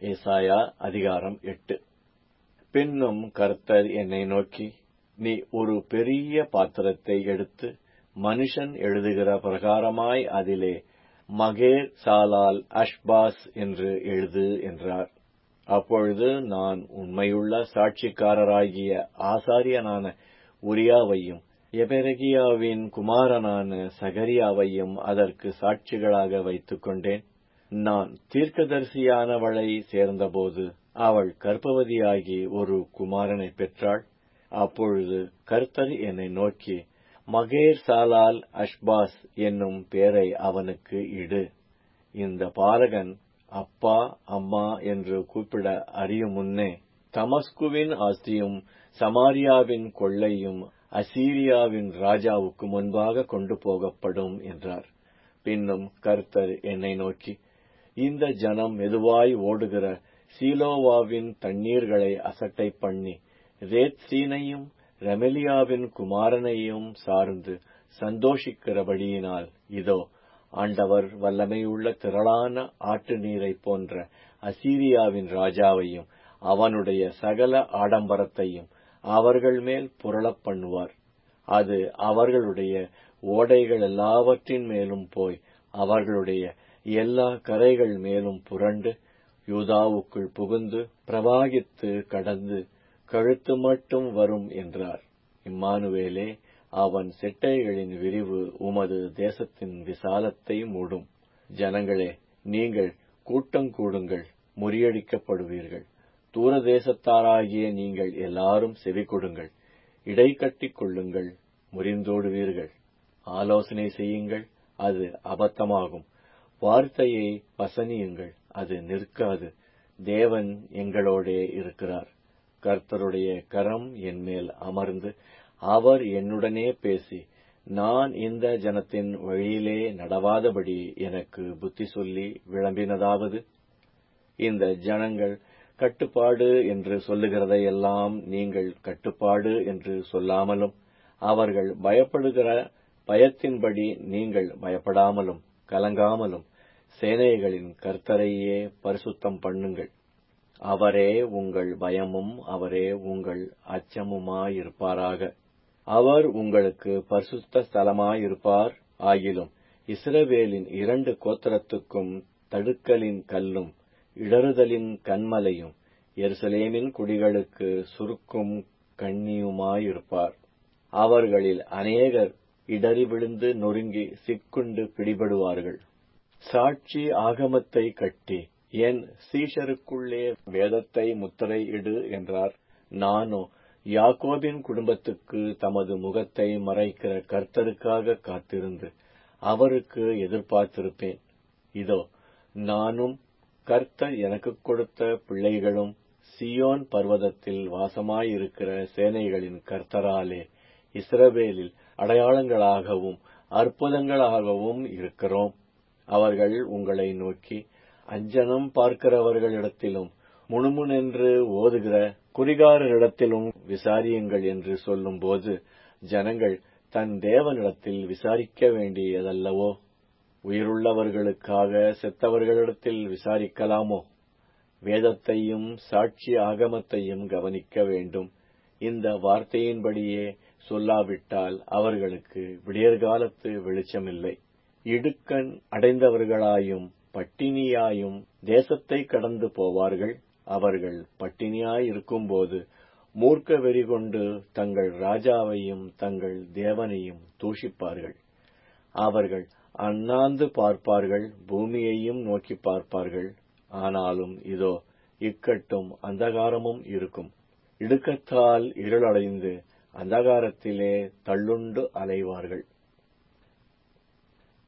ஏசாயா அதிகாரம் 8. பின்னும் கர்த்தர் என்னை நோக்கி, நீ ஒரு பெரிய பாத்திரத்தை எடுத்து மனுஷன் எழுதுகிற பிரகாரமாய் அதிலே மகேர் சாலால் அஷ்பாஸ் என்று எழுது என்றார். அப்பொழுது நான் உண்மையுள்ள சாட்சிக்காரராகிய ஆசாரியனான உரியாவையும் எபெரகியாவின் குமாரனான சகரியாவையும் அதற்கு சாட்சிகளாக வைத்துக் கொண்டேன். நான் தீர்க்கதரிசியானவளை சேர்ந்தபோது அவள் கர்ப்பவதியாகி ஒரு குமாரனை பெற்றாள். அப்பொழுது கர்த்தர் என்னை நோக்கி, மகேர் சாலால் அஷ்பாஸ் என்னும் பேரை அவனுக்கு இடு. இந்த பாலகன் அப்பா அம்மா என்று கூப்பிட அறியும் முன்னே தமஸ்குவின் ஆஸ்தியும் சமாரியாவின் கொள்ளையும் அசீரியாவின் ராஜாவுக்கு முன்பாக கொண்டு போகப்படும் என்றார். பின்னும் கர்த்தர் என்னை நோக்கி, இந்த ஜனம் மெதுவாய் ஓடுகிற சீலோவாவின் தண்ணீர்களை அசட்டை பண்ணி ரேத்சீனையும் ரெமலியாவின் குமாரனையும் சார்ந்து சந்தோஷிக்கிறபடியினால், இதோ ஆண்டவர் வல்லமையுள்ள திரளான ஆட்டு நீரை போன்ற அசீரியாவின் ராஜாவையும் அவனுடைய சகல ஆடம்பரத்தையும் அவர்கள் மேல் புரளப் பண்ணுவார். அது அவர்களுடைய ஓடைகள் எல்லாவற்றின் மேலும் போய் அவர்களுடைய எல்லா கரைகள் மேலும் புரண்டு யூதாவுக்குள் புகுந்து பிரவாகித்து கடந்து கழுத்து மட்டும் வரும் என்றார். இம்மானுவேலே, அவன் செட்டைகளின் விரிவு உமது தேசத்தின் விசாலத்தை மூடும். ஜனங்களே, நீங்கள் கூட்டம் கூடுங்கள், முறியடிக்கப்படுவீர்கள். தூரதேசத்தாராகிய நீங்கள் எல்லாரும் செவி கொடுங்கள். இடை கட்டிக் கொள்ளுங்கள், முறிந்தோடுவீர்கள். ஆலோசனை செய்யுங்கள், அது அபத்தமாகும். வார்த்தையை வசனியுங்கள், அது நிற்காது. தேவன் எங்களோடே இருக்கிறார். கர்த்தருடைய கரம் என்மேல் அமர்ந்து அவர் என்னுடனே பேசி, நான் இந்த ஜனத்தின் வழியிலே நடவாதபடி எனக்கு புத்தி சொல்லி விளம்பினதாவது, இந்த ஜனங்கள் கட்டுப்பாடு என்று சொல்லுகிறதையெல்லாம் நீங்கள் கட்டுப்பாடு என்று சொல்லாமலும், அவர்கள் பயப்படுகிற பயத்தின்படி நீங்கள் பயப்படாமலும் கலங்காமலும் சேனைகளின் கர்த்தரையே பரிசுத்தம் பண்ணுங்கள். அவரே உங்கள் பயமும் அவரே உங்கள் அச்சமுமாயிருப்பாராக. அவர் உங்களுக்கு பரிசுத்த ஸ்தலமாயிருப்பார். ஆகிலும் இஸ்ரவேலின் 2 கோத்திரத்துக்கும் தடுக்கலின் கல்லும் இடறுதலின் கன்மலையும் எருசலேமின் குடிகளுக்கு சுருக்கும் கண்ணியுமாயிருப்பார். அவர்களில் அநேகர் இடறி விழுந்து நொறுங்கி சிக்குண்டு பிடிபடுவார்கள். சாட்சி ஆகமத்தை கட்டி என் சீஷருக்குள்ளே வேதத்தை முத்திரை இடு என்றார். நானோ யாக்கோபின் குடும்பத்துக்கு தமது முகத்தை மறைக்கிற கர்த்தருக்காக காத்திருந்து அவருக்கு எதிர்பார்த்திருப்பேன். இதோ, நானும் கர்த்தர் எனக்கு கொடுத்த பிள்ளைகளும் சீயோன் பர்வதத்தில் வாசமாயிருக்கிற சேனைகளின் கர்த்தராலே இஸ்ரவேலில் அடையாளங்களாகவும் அற்புதங்களாகவும் இருக்கிறோம். அவர்கள் உங்களை நோக்கி, அஞ்சனம் பார்க்கிறவர்களிடத்திலும் முணுமுணென்று ஓதுகிற குறிகாரரிடத்திலும் விசாரியுங்கள் என்று சொல்லும்போது, ஜனங்கள் தன் தேவனிடத்தில் விசாரிக்க வேண்டியதல்லவோ? உயிருள்ளவர்களுக்காக செத்தவர்களிடத்தில் விசாரிக்கலாமோ? வேதத்தையும் சாட்சி ஆகமத்தையும் கவனிக்க வேண்டும். இந்த வார்த்தையின்படியே சொல்லாவிட்டால் அவர்களுக்கு விடியற்காலத்து வெளிச்சமில்லை. இடுக்கண் அடைந்தவர்களாயும் பட்டினியாயும் தேசத்தை கடந்து போவார்கள். அவர்கள் பட்டினியாயிருக்கும்போது மூர்க்க வெறி கொண்டு தங்கள் ராஜாவையும் தங்கள் தேவனையும் தூஷிப்பார்கள். அவர்கள் அண்ணாந்து பார்ப்பார்கள், பூமியையும் நோக்கி பார்ப்பார்கள். ஆனாலும் இதோ, இக்கட்டும் அந்தகாரமும் இருக்கும். இடுக்கத்தால் இருளடைந்து அந்தகாரத்திலே தள்ளுண்டு அலைவார்கள்.